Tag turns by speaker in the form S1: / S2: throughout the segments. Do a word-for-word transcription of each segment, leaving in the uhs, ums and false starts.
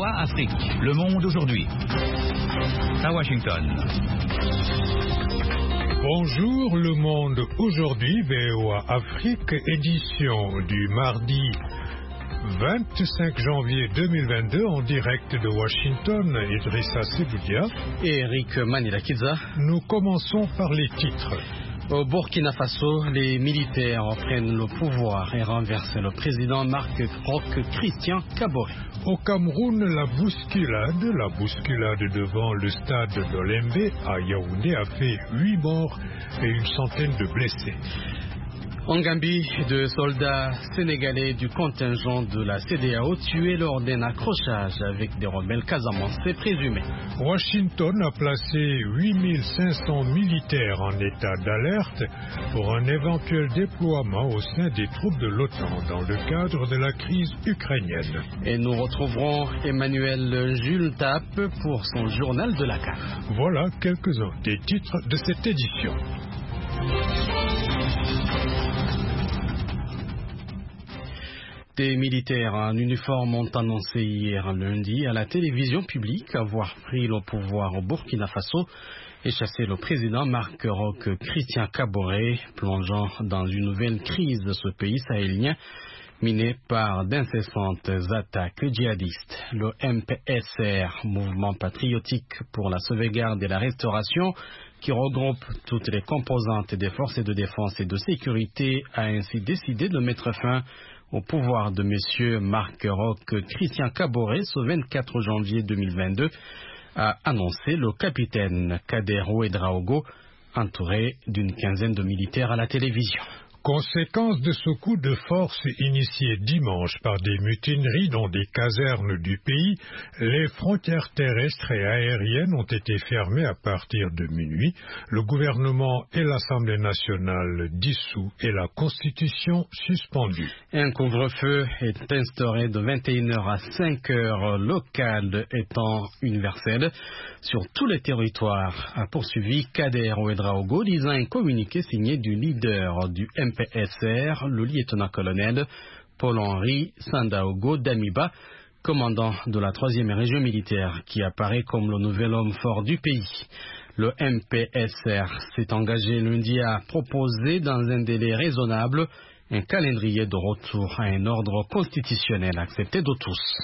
S1: O A Afrique, le monde aujourd'hui. À Washington.
S2: Bonjour le monde aujourd'hui, V O A Afrique, édition du mardi vingt-cinq janvier deux mille vingt-deux en direct de Washington, Idrissa Seboudia
S3: et Eric Manilakiza.
S2: Nous commençons par les titres.
S3: Au Burkina Faso, les militaires prennent le pouvoir et renversent le président Marc Christian Kaboré.
S2: Au Cameroun, la bousculade, la bousculade devant le stade d'Olembe à Yaoundé a fait huit morts et une centaine de blessés.
S3: En Gambie, deux soldats sénégalais du contingent de la C D A O tués lors d'un accrochage avec des rebelles casamançais présumés.
S2: Washington a placé huit mille cinq cents militaires en état d'alerte pour un éventuel déploiement au sein des troupes de l'OTAN dans le cadre de la crise ukrainienne.
S3: Et nous retrouverons Emmanuel Jules Tape pour son journal de la C A F.
S2: Voilà quelques-uns des titres de cette édition.
S3: Des militaires en uniforme ont annoncé hier lundi à la télévision publique avoir pris le pouvoir au Burkina Faso et chassé le président Marc Roch Christian Kaboré, plongeant dans une nouvelle crise de ce pays sahélien miné par d'incessantes attaques djihadistes. Le M P S R, Mouvement patriotique pour la sauvegarde et la restauration, qui regroupe toutes les composantes des forces de défense et de sécurité, a ainsi décidé de mettre fin au pouvoir de M. Marc Roch Christian Kaboré ce vingt-quatre janvier deux mille vingt-deux, a annoncé le capitaine Kader Ouedraogo, entouré d'une quinzaine de militaires à la télévision.
S2: Conséquence de ce coup de force initié dimanche par des mutineries dans des casernes du pays, les frontières terrestres et aériennes ont été fermées à partir de minuit. Le gouvernement et l'Assemblée nationale dissous et la Constitution suspendue.
S3: Un couvre-feu est instauré de vingt et une heures à cinq heures locales étant universel sur tous les territoires, a poursuivi Kader Ouedraogo, disant un communiqué signé du leader du M P S R, le lieutenant-colonel Paul-Henri Sandaogo Damiba, commandant de la troisième région militaire, qui apparaît comme le nouvel homme fort du pays. Le M P S R s'est engagé lundi à proposer dans un délai raisonnable un calendrier de retour à un ordre constitutionnel accepté de tous.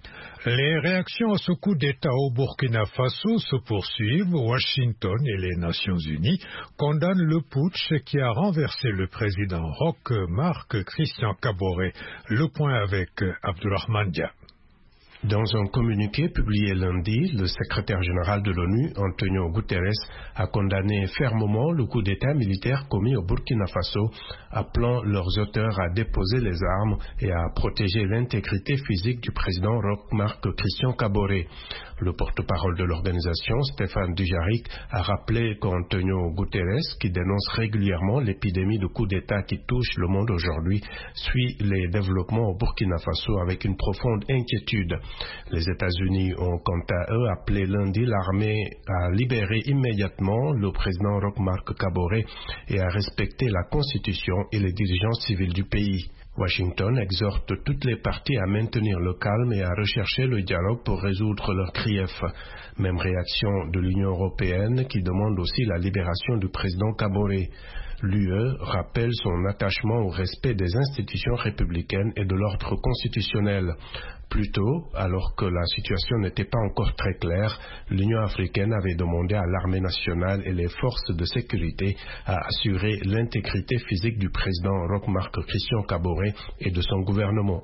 S2: Les réactions à ce coup d'État au Burkina Faso se poursuivent. Washington et les Nations Unies condamnent le putsch qui a renversé le président Roch Marc Christian Kaboré. Le point avec Abdourahmane Dia.
S4: Dans un communiqué publié lundi, le secrétaire général de l'ONU, Antonio Guterres, a condamné fermement le coup d'État militaire commis au Burkina Faso, appelant leurs auteurs à déposer les armes et à protéger l'intégrité physique du président Roch Marc Christian Kaboré. Le porte-parole de l'organisation, Stéphane Dujarric, a rappelé qu'Antonio Guterres, qui dénonce régulièrement l'épidémie de coup d'État qui touche le monde aujourd'hui, suit les développements au Burkina Faso avec une profonde inquiétude. Les États-Unis ont quant à eux appelé lundi l'armée à libérer immédiatement le président Roch Marc Kaboré et à respecter la Constitution et les dirigeants civils du pays. Washington exhorte toutes les parties à maintenir le calme et à rechercher le dialogue pour résoudre leurs griefs. Même réaction de l'Union européenne qui demande aussi la libération du président Kaboré. L'U E rappelle son attachement au respect des institutions républicaines et de l'ordre constitutionnel. Plus tôt, alors que la situation n'était pas encore très claire, l'Union africaine avait demandé à l'armée nationale et les forces de sécurité à assurer l'intégrité physique du président Roch Marc Christian Kaboré et de son gouvernement.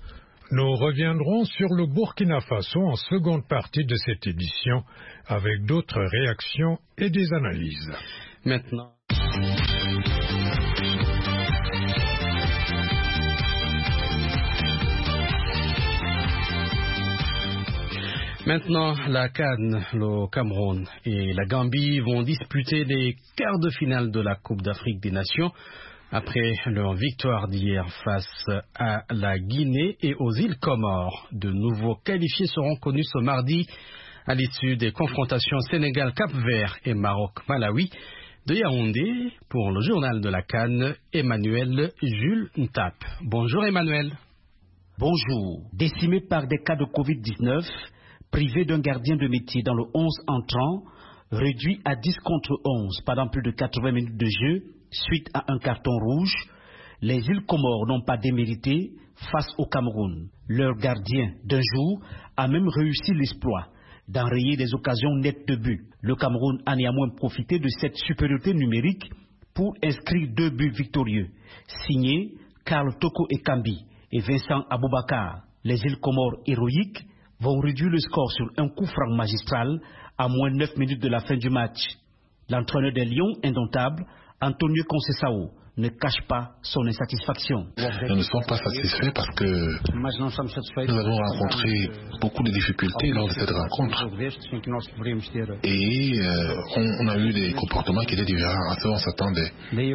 S2: Nous reviendrons sur le Burkina Faso en seconde partie de cette édition avec d'autres réactions et des analyses.
S3: Maintenant. Maintenant, la C A N, le Cameroun et la Gambie vont disputer les quarts de finale de la Coupe d'Afrique des Nations après leur victoire d'hier face à la Guinée et aux îles Comores. De nouveaux qualifiés seront connus ce mardi à l'issue des confrontations Sénégal-Cap-Vert et Maroc-Malawi. De Yaoundé, pour le journal de la C A N, Emmanuel Jules Ntap. Bonjour Emmanuel.
S5: Bonjour. Décimé par des cas de covid dix-neuf, privé d'un gardien de métier dans le onze entrant, réduit à dix contre onze pendant plus de quatre-vingts minutes de jeu suite à un carton rouge, les îles Comores n'ont pas démérité face au Cameroun. Leur gardien d'un jour a même réussi l'exploit d'enrayer des occasions nettes de but. Le Cameroun a néanmoins profité de cette supériorité numérique pour inscrire deux buts victorieux, signés Karl Toko Ekambi et Vincent Aboubakar. Les îles Comores héroïques vont réduire le score sur un coup franc magistral à moins neuf minutes de la fin du match. L'entraîneur des Lions indomptables, Antonio Conceição, ne cache pas son insatisfaction.
S6: Nous ne sommes pas satisfaits parce que nous avons rencontré beaucoup de difficultés lors de cette rencontre. Et euh, on, on a eu des comportements qui étaient différents à ce qu'on s'attendait.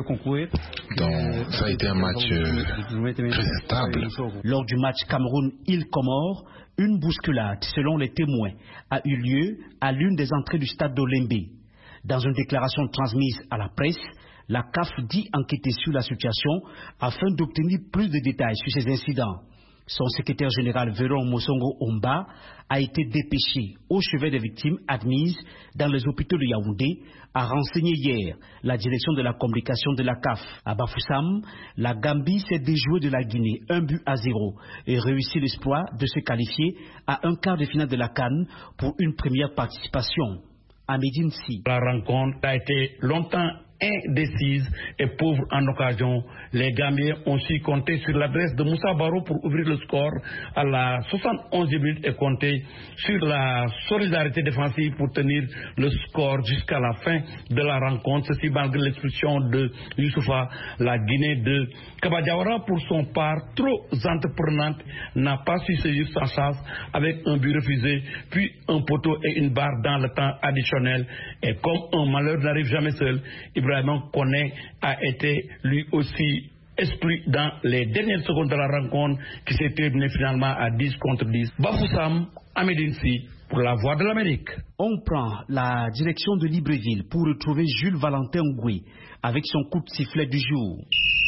S6: Donc ça a été un match euh, très instable.
S5: Lors du match Cameroun-Île-Comores, une bousculade, selon les témoins, a eu lieu à l'une des entrées du stade d'Olembe. Dans une déclaration transmise à la presse, la C A F dit enquêter sur la situation afin d'obtenir plus de détails sur ces incidents. Son secrétaire général Véron Mosongo Omba a été dépêché au chevet des victimes admises dans les hôpitaux de Yaoundé, a renseigné hier la direction de la communication de la C A F. À Bafoussam, la Gambie s'est déjouée de la Guinée un but à zéro et réussit l'exploit de se qualifier à un quart de finale de la CAN pour une première participation. À Médine Si.
S7: La rencontre a été longtemps indécise et pauvre en occasion. Les Gambiens ont su compter sur l'adresse de Moussa Barrow pour ouvrir le score à la soixante et onzième minute et compter sur la solidarité défensive pour tenir le score jusqu'à la fin de la rencontre. Ceci malgré l'expulsion de Youssoufa. La Guinée de Kabadiawara, pour son part trop entreprenante, n'a pas su saisir sa chance avec un but refusé, puis un poteau et une barre dans le temps additionnel. Et comme un malheur n'arrive jamais seul, Ibrahima Koné a été lui aussi exclu dans les dernières secondes de la rencontre qui s'est terminée finalement à dix contre dix. Bafoussam, Amédine-Si, pour la Voix de l'Amérique.
S5: On prend la direction de Libreville pour retrouver Jules Valentin Ngoué avec son coup de sifflet du jour.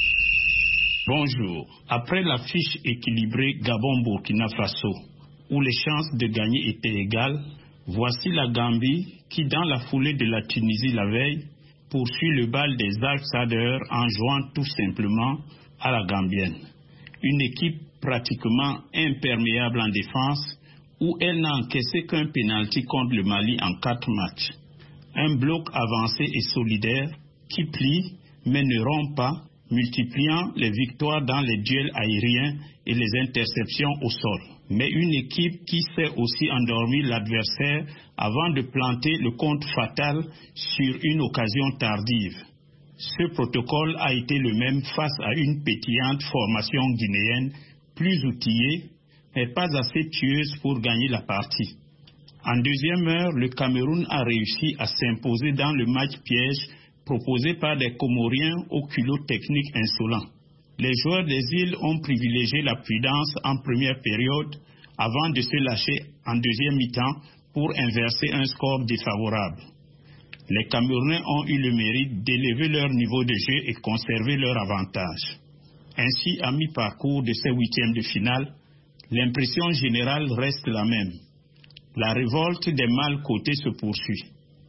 S8: Bonjour. Après la fiche équilibrée Gabon-Burkina Faso, où les chances de gagner étaient égales, voici la Gambie qui, dans la foulée de la Tunisie la veille, poursuit le bal des Al-Sadr en jouant tout simplement à la gambienne. Une équipe pratiquement imperméable en défense où elle n'a encaissé qu'un pénalty contre le Mali en quatre matchs. Un bloc avancé et solidaire qui plie mais ne rompt pas, multipliant les victoires dans les duels aériens et les interceptions au sol. Mais une équipe qui sait aussi endormir l'adversaire avant de planter le compte fatal sur une occasion tardive. Ce protocole a été le même face à une pétillante formation guinéenne, plus outillée, mais pas assez tueuse pour gagner la partie. En deuxième heure, le Cameroun a réussi à s'imposer dans le match piège proposé par des Comoriens au culot technique insolent. Les joueurs des îles ont privilégié la prudence en première période avant de se lâcher en deuxième mi-temps pour inverser un score défavorable. Les Camerounais ont eu le mérite d'élever leur niveau de jeu et conserver leur avantage. Ainsi, à mi-parcours de ces huitièmes de finale, l'impression générale reste la même. La révolte des mal cotés se poursuit.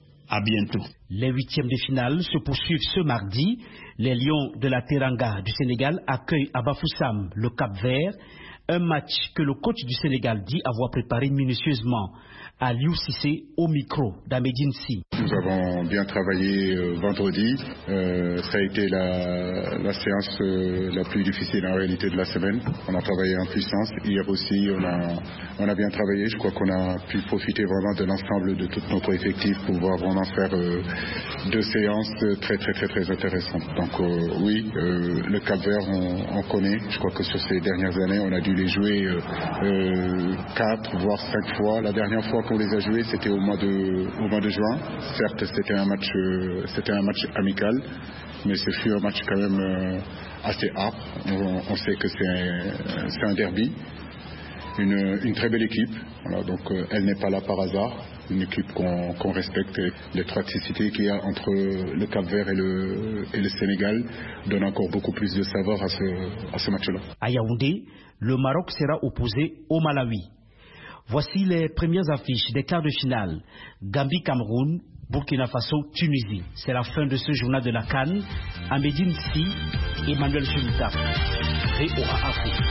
S8: À bientôt.
S5: Les huitièmes de finale se poursuivent ce mardi. Les Lions de la Teranga du Sénégal accueillent à Bafoussam le Cap-Vert. Un match que le coach du Sénégal dit avoir préparé minutieusement. Aliou Cissé au micro d'Amédine Si.
S9: Nous avons bien travaillé euh, vendredi. Euh, ça a été la, la séance euh, la plus difficile en réalité de la semaine. On a travaillé en puissance. Hier aussi, on a, on a bien travaillé. Je crois qu'on a pu profiter vraiment de l'ensemble de tout notre effectif pour pouvoir vraiment faire euh, deux séances très très très très intéressantes. Donc euh, oui, euh, le Cap-Vert, on, on connaît. Je crois que sur ces dernières années, on a dû les jouer euh, euh, quatre voire cinq fois. La dernière fois qu'on les a joués, c'était au mois de, au mois de juin. Certes, c'était un match, euh, c'était un match amical, mais ce fut un match quand même euh, assez âpre. On, on sait que c'est un, c'est un derby. une, une très belle équipe. Voilà, donc euh, elle n'est pas là par hasard. Une équipe qu'on qu'on respecte. L'étroiticité qu'il y a entre le Cap-Vert et le, et le Sénégal donne encore beaucoup plus de saveur à ce, à ce match-là.
S5: À Yaoundé, le Maroc sera opposé au Malawi. Voici les premières affiches des quarts de finale. Gambie-Cameroun, Burkina Faso-Tunisie. C'est la fin de ce journal de la CAN. Amédine Si, Emmanuel Chulita. V O A Afrique.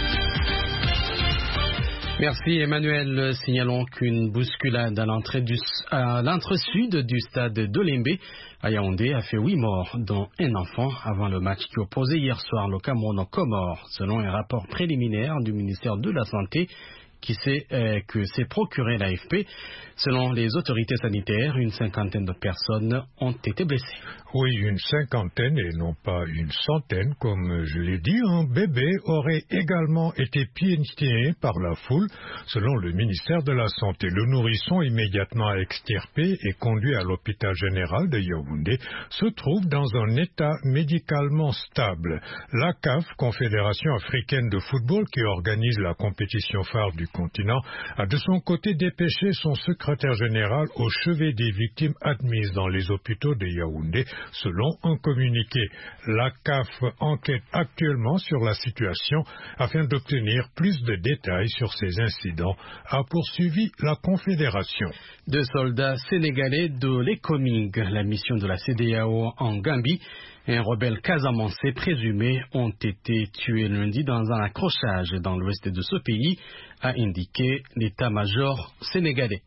S3: Merci Emmanuel. Signalons qu'une bousculade à l'entrée du, à l'entrée sud du stade d'Olembe à Yaoundé a fait huit morts, dont un enfant, avant le match qui opposait hier soir le Cameroun aux Comores, selon un rapport préliminaire du ministère de la Santé qui sait euh, que s'est procuré l'A F P. Selon les autorités sanitaires, une cinquantaine de personnes ont été blessées.
S2: Oui, une cinquantaine et non pas une centaine, comme je l'ai dit. Un bébé aurait également été piétiné par la foule, selon le ministère de la Santé. Le nourrisson, immédiatement extirpé et conduit à l'hôpital général de Yaoundé, se trouve dans un état médicalement stable. La C A F, Confédération africaine de football, qui organise la compétition phare du continent, a de son côté dépêché son secrétaire général au chevet des victimes admises dans les hôpitaux de Yaoundé, selon un communiqué. La C A F enquête actuellement sur la situation afin d'obtenir plus de détails sur ces incidents, a poursuivi la Confédération.
S3: Deux soldats sénégalais de l'ECOMIG, la mission de la C D A O en Gambie, et un rebelle casamançais présumé ont été tués lundi dans un accrochage dans l'ouest de ce pays, a indiqué l'état-major sénégalais.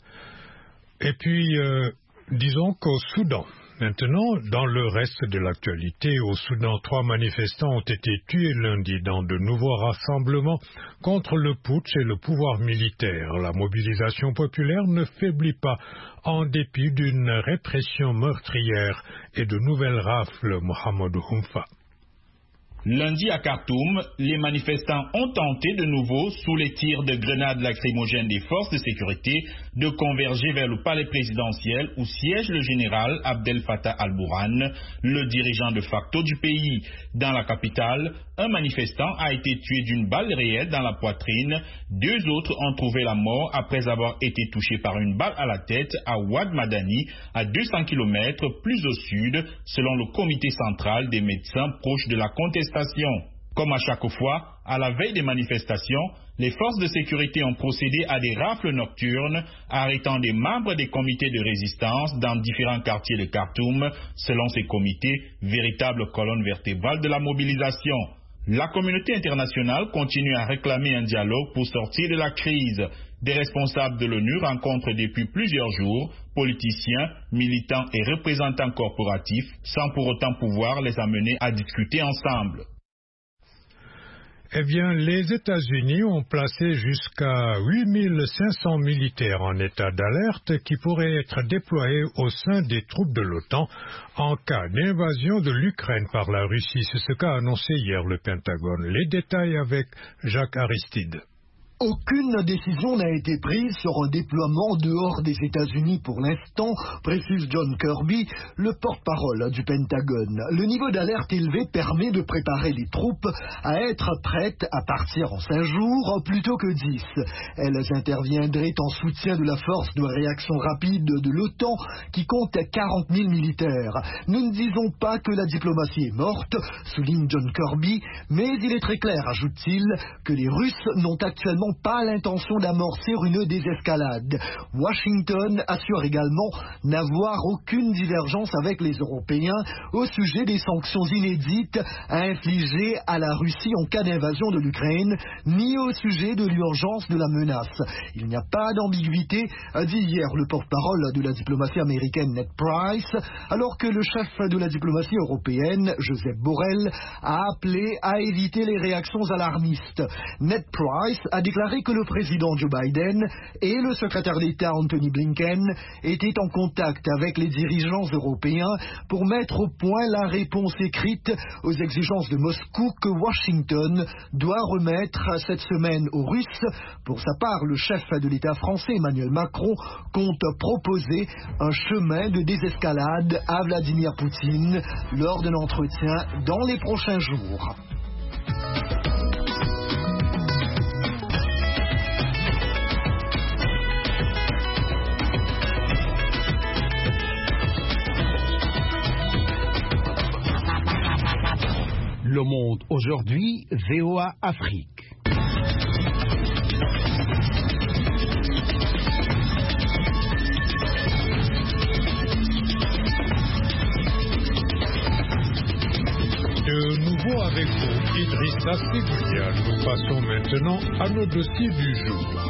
S2: Et puis, euh, disons qu'au Soudan, maintenant, dans le reste de l'actualité, au Soudan, trois manifestants ont été tués lundi dans de nouveaux rassemblements contre le putsch et le pouvoir militaire. La mobilisation populaire ne faiblit pas en dépit d'une répression meurtrière et de nouvelles rafles, Mohamed Humfa.
S8: Lundi à Khartoum, les manifestants ont tenté de nouveau, sous les tirs de grenades lacrymogènes des forces de sécurité, de converger vers le palais présidentiel où siège le général Abdel Fattah al-Burhan, le dirigeant de facto du pays. Dans la capitale, un manifestant a été tué d'une balle réelle dans la poitrine. Deux autres ont trouvé la mort après avoir été touchés par une balle à la tête à Ouad Madani, à deux cents kilomètres plus au sud, selon le comité central des médecins proches de la contestation. Comme à chaque fois, à la veille des manifestations, les forces de sécurité ont procédé à des rafles nocturnes, arrêtant des membres des comités de résistance dans différents quartiers de Khartoum, selon ces comités, véritables colonnes vertébrales de la mobilisation. La communauté internationale continue à réclamer un dialogue pour sortir de la crise. Des responsables de l'ONU rencontrent depuis plusieurs jours politiciens, militants et représentants corporatifs, sans pour autant pouvoir les amener à discuter ensemble.
S2: Eh bien, les États-Unis ont placé jusqu'à huit mille cinq cents militaires en état d'alerte qui pourraient être déployés au sein des troupes de l'OTAN en cas d'invasion de l'Ukraine par la Russie. C'est ce qu'a annoncé hier le Pentagone. Les détails avec Jacques Aristide.
S10: Aucune décision n'a été prise sur un déploiement dehors des États-Unis pour l'instant, précise John Kirby, le porte-parole du Pentagone. Le niveau d'alerte élevé permet de préparer les troupes à être prêtes à partir en cinq jours plutôt que dix. Elles interviendraient en soutien de la force de réaction rapide de l'OTAN qui compte quarante mille militaires. Nous ne disons pas que la diplomatie est morte, souligne John Kirby, mais il est très clair, ajoute-t-il, que les Russes n'ont actuellement pas l'intention d'amorcer une désescalade. Washington assure également n'avoir aucune divergence avec les Européens au sujet des sanctions inédites à infliger à la Russie en cas d'invasion de l'Ukraine, ni au sujet de l'urgence de la menace. Il n'y a pas d'ambiguïté, a dit hier le porte-parole de la diplomatie américaine Ned Price, alors que le chef de la diplomatie européenne, Joseph Borrell, a appelé à éviter les réactions alarmistes. Ned Price a déclaré que le président Joe Biden et le secrétaire d'État Anthony Blinken étaient en contact avec les dirigeants européens pour mettre au point la réponse écrite aux exigences de Moscou que Washington doit remettre cette semaine aux Russes. Pour sa part, le chef de l'État français Emmanuel Macron compte proposer un chemin de désescalade à Vladimir Poutine lors d'un entretien dans les prochains jours.
S1: Le Monde aujourd'hui, V O A Afrique.
S2: De nouveau avec vous, Idrissa Segouyia. Nous passons maintenant à nos dossiers du jour.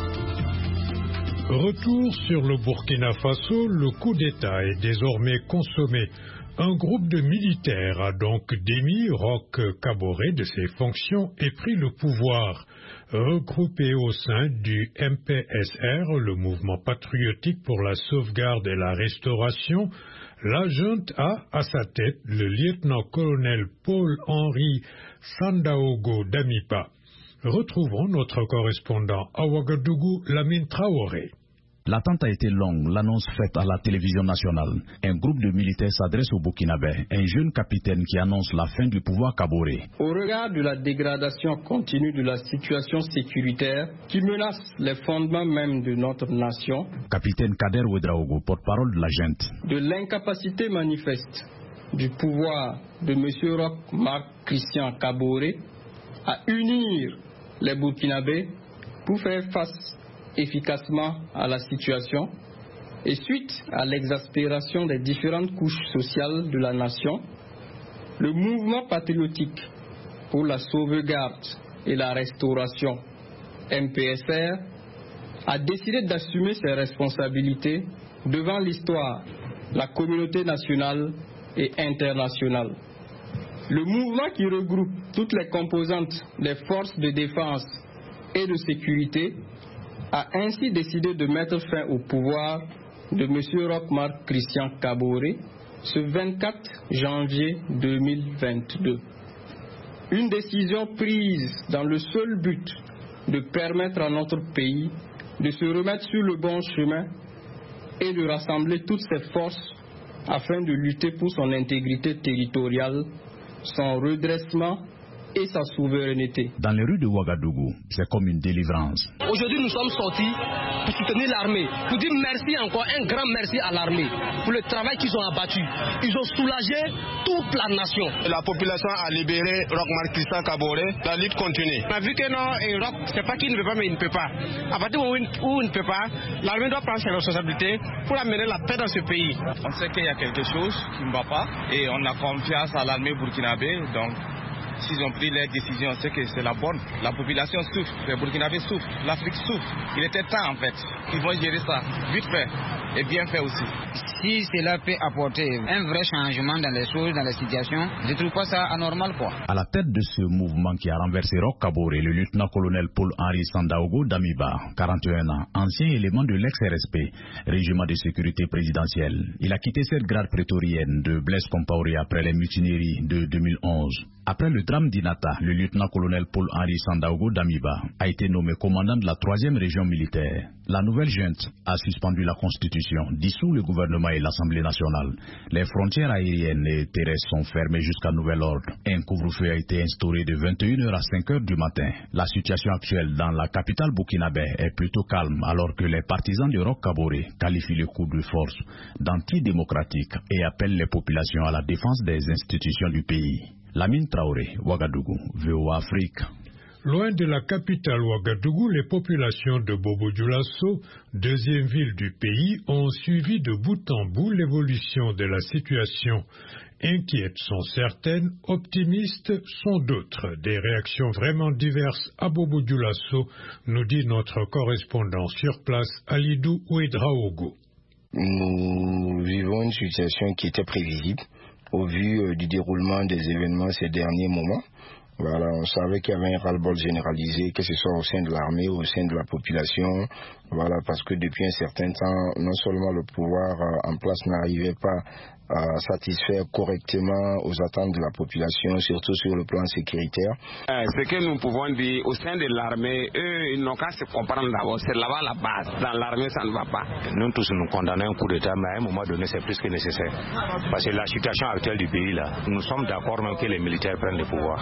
S2: Retour sur le Burkina Faso, le coup d'État est désormais consommé. Un groupe de militaires a donc démis Roch Kaboré de ses fonctions et pris le pouvoir. Regroupé au sein du M P S R, le mouvement patriotique pour la sauvegarde et la restauration, la junte a à sa tête le lieutenant-colonel Paul-Henri Sandaogo Damiba. Retrouvons notre correspondant à Ouagadougou, Lamine Traoré.
S11: L'attente a été longue, l'annonce faite à la télévision nationale. Un groupe de militaires s'adresse au Burkinabé, un jeune capitaine qui annonce la fin du pouvoir Kaboré.
S12: Au regard de la dégradation continue de la situation sécuritaire qui menace les fondements même de notre nation,
S11: capitaine Kader Ouedraogo, porte-parole de la junte,
S12: de l'incapacité manifeste du pouvoir de M. Roch Marc Christian Kaboré à unir les Burkinabés pour faire face efficacement à la situation et suite à l'exaspération des différentes couches sociales de la nation, le mouvement patriotique pour la sauvegarde et la restauration M P S R a décidé d'assumer ses responsabilités devant l'histoire, la communauté nationale et internationale. Le mouvement qui regroupe toutes les composantes des forces de défense et de sécurité a ainsi décidé de mettre fin au pouvoir de M. Roch Marc Christian Kaboré ce vingt-quatre janvier deux mille vingt-deux. Une décision prise dans le seul but de permettre à notre pays de se remettre sur le bon chemin et de rassembler toutes ses forces afin de lutter pour son intégrité territoriale, son redressement et sa souveraineté.
S11: Dans les rues de Ouagadougou, c'est comme une délivrance.
S13: Aujourd'hui, nous sommes sortis pour soutenir l'armée, pour dire merci encore, un grand merci à l'armée pour le travail qu'ils ont abattu. Ils ont soulagé toute la nation.
S14: La population a libéré Roch Marc Christian Kaboré, la lutte continue.
S13: On a vu que non, Roch, c'est pas qu'il ne veut pas, mais il ne peut pas. À partir du moment où il ne peut pas, l'armée doit prendre ses responsabilités pour amener la paix dans ce pays.
S15: On sait qu'il y a quelque chose qui ne va pas et on a confiance à l'armée burkinabé, donc s'ils ont pris leur décision, c'est que c'est la bonne. La population souffre, les Burkinabés souffrent, l'Afrique souffre. Il était temps en fait. Ils vont gérer ça vite fait et bien fait aussi.
S16: Si cela peut apporter un vrai changement dans les choses, dans la situation, je ne trouve pas ça anormal quoi.
S11: À la tête de ce mouvement qui a renversé Roch Kaboré, le lieutenant-colonel Paul-Henri Sandaogo Damiba, quarante et un ans, ancien élément de l'ex-R S P, régiment de sécurité présidentielle. Il a quitté cette garde prétorienne de Blaise Compaoré après les mutineries de deux mille onze. Après le drame d'Inata, le lieutenant-colonel Paul-Henri Sandaogo Damiba a été nommé commandant de la troisième région militaire. La nouvelle junte a suspendu la Constitution, dissous le gouvernement et l'Assemblée nationale. Les frontières aériennes et terrestres sont fermées jusqu'à nouvel ordre. Un couvre-feu a été instauré de vingt et une heures à cinq heures du matin. La situation actuelle dans la capitale burkinabé est plutôt calme, alors que les partisans de Roch Kaboré qualifient le coup de force d'antidémocratique et appellent les populations à la défense des institutions du pays. Lamine Traoré, Ouagadougou, V O A Afrique.
S2: Loin de la capitale Ouagadougou, les populations de Bobo-Dioulasso, deuxième ville du pays, ont suivi de bout en bout l'évolution de la situation. Inquiètes sont certaines, optimistes sont d'autres. Des réactions vraiment diverses à Bobo-Dioulasso, nous dit notre correspondant sur place, Alidou Ouedraogo.
S17: Nous vivons une situation qui était prévisible au vu euh, du déroulement des événements ces derniers moments. Voilà, on savait qu'il y avait un ras-le-bol généralisé, que ce soit au sein de l'armée ou au sein de la population. Voilà, parce que depuis un certain temps, non seulement le pouvoir euh, en place n'arrivait pas à satisfaire correctement aux attentes de la population, surtout sur le plan sécuritaire.
S18: Euh, ce que nous pouvons dire, au sein de l'armée, eux, ils n'ont qu'à se comprendre d'abord. C'est là-bas la base. Dans l'armée, ça ne va pas.
S19: Nous tous, nous condamnons un coup d'État, mais à un moment donné, c'est plus que nécessaire. Parce que la situation actuelle du pays, là, nous sommes d'accord même que les militaires prennent le pouvoir. À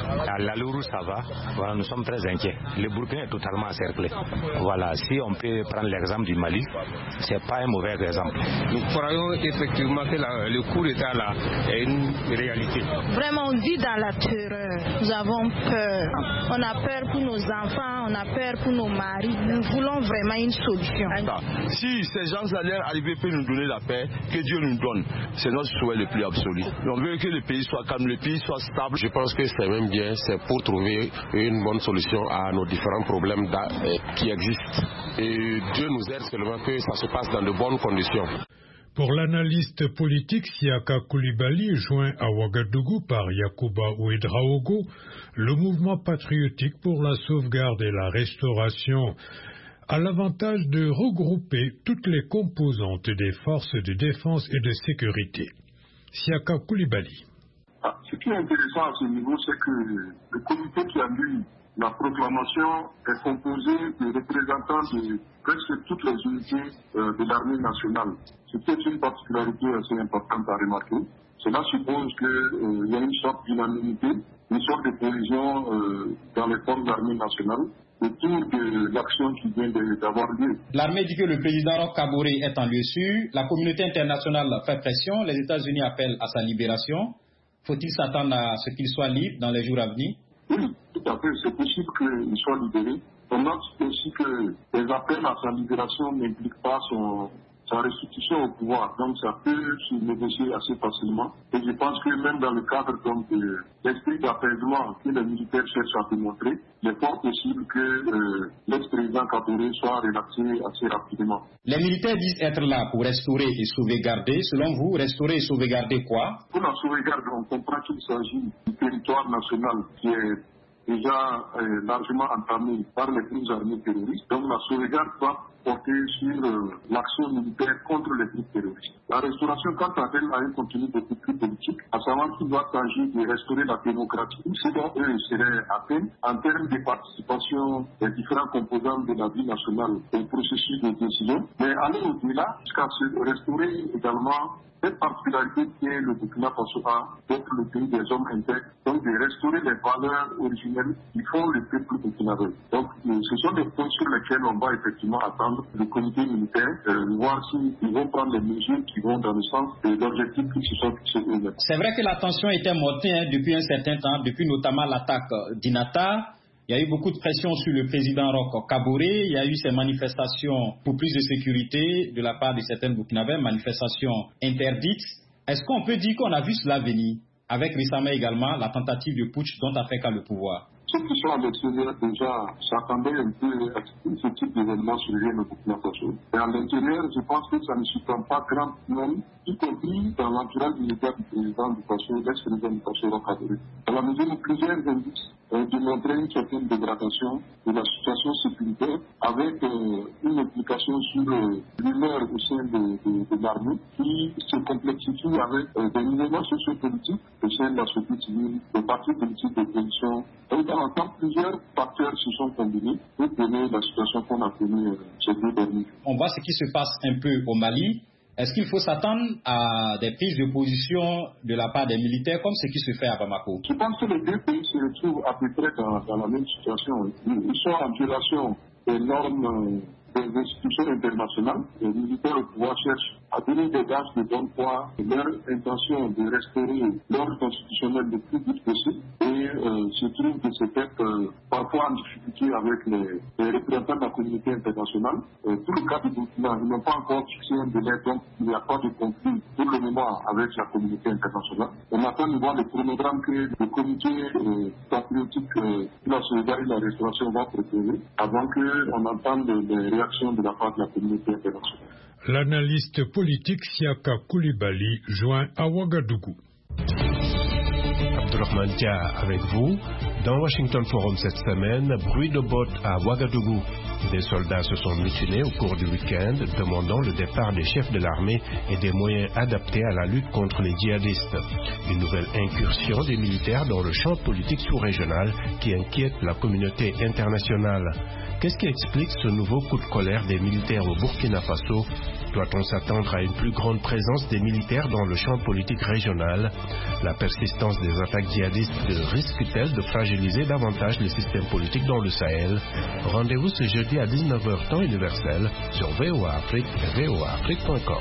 S19: La Lourou, ça va. Voilà, nous sommes très inquiets. Le Burkina est totalement encerclé. Voilà, si on peut prendre l'exemple du Mali, c'est pas un mauvais exemple.
S20: Nous croyons effectivement que la, le coup d'État là est une réalité.
S21: Vraiment, on vit dans la terreur. Nous avons peur. On a peur pour nos enfants, on a peur pour nos maris. Nous voulons vraiment une solution.
S14: Si ces gens allaient arriver pour nous donner la paix, que Dieu nous donne, c'est notre souhait le plus absolu. On veut que le pays soit calme, le pays soit stable.
S22: Je pense que c'est même bien, c'est pour trouver une bonne solution à nos différents problèmes qui existent. Et Dieu nous aide seulement que ça se passe dans de bonnes conditions.
S2: Pour l'analyste politique Siaka Koulibaly, joint à Ouagadougou par Yacouba Ouedraogo, le mouvement patriotique pour la sauvegarde et la restauration a l'avantage de regrouper toutes les composantes des forces de défense et de sécurité. Siaka Koulibaly.
S23: Ah, ce qui est intéressant à ce niveau, c'est que le comité qui a lu la proclamation est composé de représentants de presque toutes les unités euh, de l'armée nationale. C'est une particularité assez importante à remarquer. Cela suppose qu'il euh, y a une sorte d'unanimité, une sorte de cohésion euh, dans les forces d'armée nationale autour de l'action qui vient d'avoir lieu.
S24: L'armée dit que le président Roch Kaboré est en lieu sûr. La communauté internationale fait pression. Les États-Unis appellent à sa libération. Faut-il s'attendre à ce qu'il soit libre dans les jours à venir?
S23: Oui, tout à fait. C'est possible qu'il soit libéré. On note aussi que les appels à sa libération n'impliquent pas son, sa restitution au pouvoir. Donc ça peut se négocier assez facilement. Et je pense que même dans le cadre donc, de l'esprit d'apaisement que les militaires cherchent à démontrer, il est fort possible que euh, l'ex-président Kaboré soit relaxé assez rapidement.
S24: Les militaires disent être là pour restaurer et sauvegarder. Selon vous, restaurer et sauvegarder quoi?
S23: Pour la sauvegarde, on comprend qu'il s'agit du territoire national qui est déjà euh, largement entamé par les groupes armés terroristes. Donc la sauvegarde va porter sur euh, l'action militaire contre les groupes terroristes. La restauration, quant à elle, a un contenu beaucoup plus politique, à savoir qu'il doit s'agir de restaurer la démocratie. Ce dont eux seraient atteints en termes de participation des différents composants de la vie nationale au processus de décision. Mais aller au-delà, jusqu'à se restaurer également cette particularité qui est le Burkina Faso a d'être le pays des hommes intègres, donc de restaurer les valeurs originelles qui font le peuple burkinabé. Donc ce sont des points sur lesquels on va effectivement attendre le comité militaire, euh, voir s'ils vont prendre les mesures qui vont dans le sens de l'objectif qui se sont fixés eux-mêmes.
S24: C'est vrai que la tension était montée hein, depuis un certain temps, depuis notamment l'attaque d'Inata. Il y a eu beaucoup de pression sur le président Roch Kaboré. Il y a eu ces manifestations pour plus de sécurité de la part de certaines Burkinabés, manifestations interdites. Est-ce qu'on peut dire qu'on a vu cela venir, avec récemment également la tentative de putsch dont a fait qu'à le pouvoir?
S23: Ceux qui sont à l'extérieur déjà s'attendaient un peu à ce type d'événement survienne au Burkina Faso. Et à l'intérieur, je pense que ça ne surprend pas grand monde, y compris dans l'entourage immédiat du président du Faso, l'ex-président du Faso, Roch Kaboré. Dans la mesure où plusieurs indices ont démontré une certaine dégradation de la situation sécuritaire avec euh, une implication sur euh, l'humeur au sein de, de, de l'armée qui se complexifie avec euh, des mouvements sociopolitiques au sein de la société civile, des partis politiques d'opposition. Donc, dans l'ensemble, plusieurs facteurs se sont combinés pour donner la situation qu'on a connue euh, ces deux derniers.
S24: On voit ce qui se passe un peu au Mali. Est-ce qu'il faut s'attendre à des prises de position de la part des militaires comme ce qui se fait à Bamako?
S23: Je pense que les deux pays se retrouvent à peu près dans, dans la même situation. Ils sont en violation des normes des institutions internationales. Les militaires au pouvoir cherchent à donner des gages de bonne foi, leur intention de restaurer l'ordre constitutionnel le plus vite possible et euh, se trouve que c'est peut-être euh, parfois en difficulté avec les, les représentants de la communauté internationale. Euh, pour le cas du Burkina, ils n'ont pas encore fixé un délai, donc il n'y a pas de conflit pour le moment avec la communauté internationale. On attend de voir le chronogramme que le comité euh, patriotique euh, pour la sauvegarde et la restauration va proposer avant qu'on entende les réactions de la part de la communauté internationale.
S2: L'analyste politique Siaka Koulibaly, joint à Ouagadougou.
S4: Abdourahmane Dia avec vous. Dans Washington Forum cette semaine, bruit de bottes à Ouagadougou. Des soldats se sont mutilés au cours du week-end, demandant le départ des chefs de l'armée et des moyens adaptés à la lutte contre les djihadistes. Une nouvelle incursion des militaires dans le champ politique sous-régional qui inquiète la communauté internationale. Qu'est-ce qui explique ce nouveau coup de colère des militaires au Burkina Faso? Doit-on s'attendre à une plus grande présence des militaires dans le champ politique régional? La persistance des attaques djihadistes risque-t-elle de fragiliser davantage le système politique dans le Sahel? Rendez-vous ce jeudi à dix-neuf heures temps universel sur V O A Afrique et V O A Afrique point com.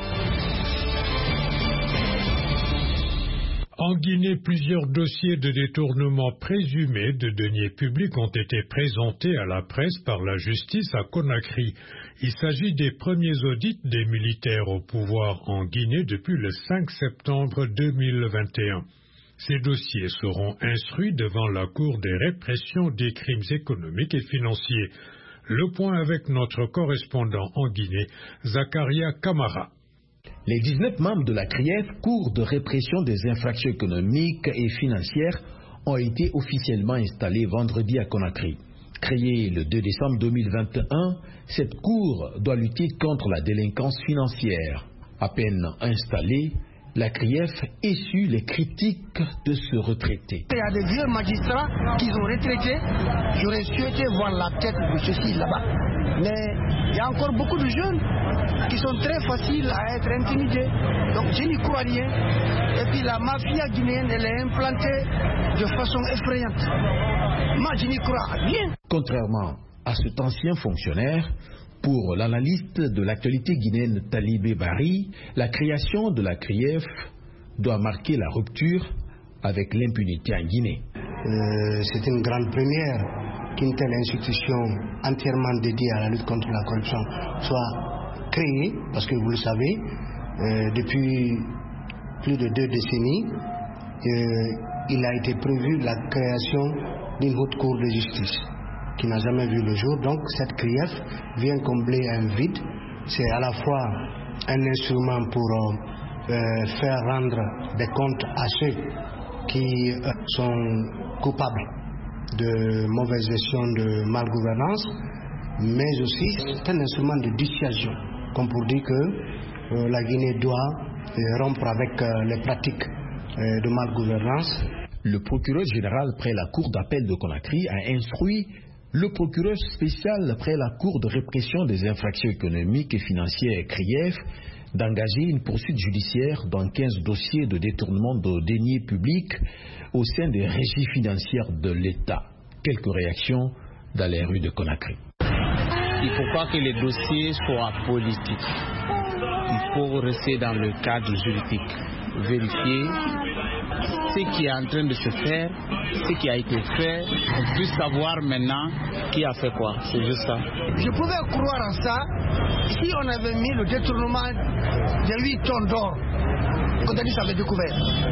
S2: En Guinée, plusieurs dossiers de détournement présumés de deniers publics ont été présentés à la presse par la justice à Conakry. Il s'agit des premiers audits des militaires au pouvoir en Guinée depuis le cinq septembre deux mille vingt et un. Ces dossiers seront instruits devant la Cour des répressions des crimes économiques et financiers. Le point avec notre correspondant en Guinée, Zakaria Kamara.
S5: Les dix-neuf membres de la C R I E F, Cour de répression des infractions économiques et financières, ont été officiellement installés vendredi à Conakry. Créée le deux décembre deux mille vingt et un, cette Cour doit lutter contre la délinquance financière. À peine installée, la C R I E F essuie les critiques de ce retraité.
S6: Il y a des vieux magistrats qui ont retraité. J'aurais souhaité voir la tête de ceux-ci là-bas. Mais il y a encore beaucoup de jeunes qui sont très faciles à être intimidés. Donc je n'y crois rien. Et puis la mafia guinéenne, elle est implantée de façon effrayante. Moi, je n'y crois rien.
S5: Contrairement à cet ancien fonctionnaire, pour l'analyste de l'actualité guinéenne Talibé Bari, la création de la C R I E F doit marquer la rupture avec l'impunité en Guinée.
S6: Euh, c'est une grande première qu'une telle institution entièrement dédiée à la lutte contre la corruption soit créée, parce que vous le savez, euh, depuis plus de deux décennies, euh, il a été prévu la création d'une haute cour de justice qui n'a jamais vu le jour. Donc cette C R I E F vient combler un vide. C'est à la fois un instrument pour euh, faire rendre des comptes à ceux qui euh, sont coupables de mauvaise gestion, de malgouvernance, mais aussi c'est un instrument de dissuasion, comme pour dire que euh, la Guinée doit euh, rompre avec euh, les pratiques euh, de malgouvernance.
S5: Le procureur général près la Cour d'appel de Conakry a instruit le procureur spécial près la Cour de répression des infractions économiques et financières C R I E F d'engager une poursuite judiciaire dans quinze dossiers de détournement de deniers publics au sein des régies financières de l'État. Quelques réactions dans les rues de Conakry.
S7: Il ne faut pas que les dossiers soient politiques. Il faut rester dans le cadre juridique. Vérifier ce qui est en train de se faire, ce qui a été fait, on puisse savoir maintenant qui a fait quoi. C'est juste ça.
S6: Je pouvais croire en ça si on avait mis le détournement de huit tonnes d'or. Quand on dit ça avait découvert.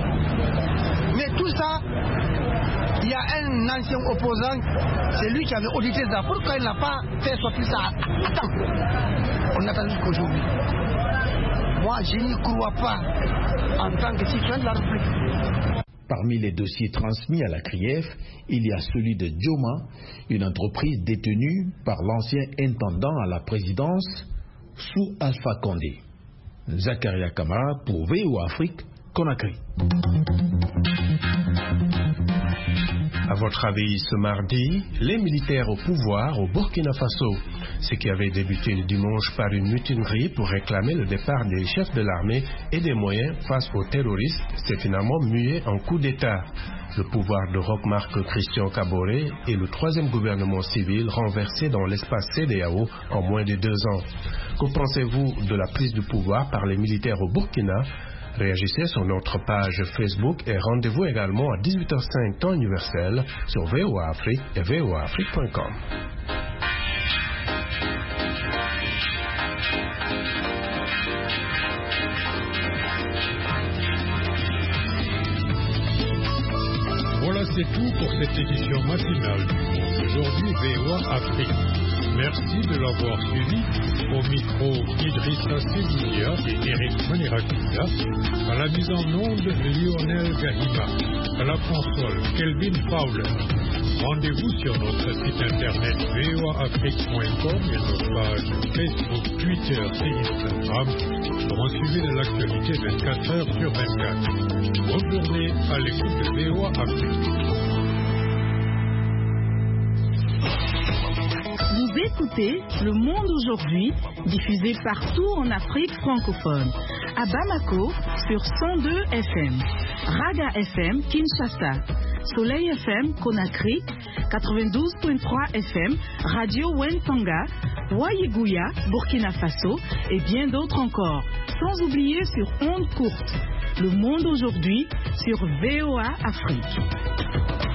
S6: Mais tout ça, il y a un ancien opposant, c'est lui qui avait audité ça. Pourquoi il n'a pas fait sortir ça à temps? On attend jusqu'aujourd'hui. Moi, je n'y crois pas en tant que citoyen de la République.
S5: Parmi les dossiers transmis à la C R I E F, il y a celui de Dioma, une entreprise détenue par l'ancien intendant à la présidence sous Alpha Condé. Zakaria Kamara pour V O A Afrique, Conakry.
S4: À votre avis, ce mardi, les militaires au pouvoir au Burkina Faso, ce qui avait débuté le dimanche par une mutinerie pour réclamer le départ des chefs de l'armée et des moyens face aux terroristes, s'est finalement mué en coup d'État. Le pouvoir de Roch Marc Christian Kaboré est le troisième gouvernement civil renversé dans l'espace C D A O en moins de deux ans. Que pensez-vous de la prise du pouvoir par les militaires au Burkina? Réagissez sur notre page Facebook et rendez-vous également à dix-huit heures cinq temps universel sur V O A Afrique et V O A Afrique point com.
S2: Voilà, c'est tout pour cette édition matinale. Aujourd'hui, V O A Afrique. Merci de l'avoir suivi. Au micro, Idrissa Seloulia et Eric Manirakita. À la mise en onde, Lionel Gahima. À la console, Kelvin Fowler. Rendez-vous sur notre site internet V O A Afrique point com et nos pages Facebook, Twitter et Instagram pour un suivi de l'actualité vingt-quatre heures sur vingt-quatre. Bonne journée à l'écoute de V O A Afrique.
S9: Vous
S3: Écoutez Le Monde aujourd'hui, diffusé partout en Afrique francophone. À Bamako, sur cent deux F M. Raga F M, Kinshasa. Soleil F M, Conakry. quatre-vingt-douze virgule trois F M. Radio Wentanga. Wayiguya, Burkina Faso. Et bien d'autres encore. Sans oublier sur ondes courtes. Le Monde aujourd'hui, sur V O A Afrique.